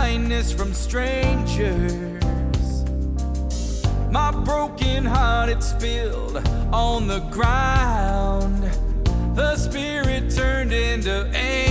kindness from strangers. My broken heart, it spilled on the ground. The Spirit turned into anger.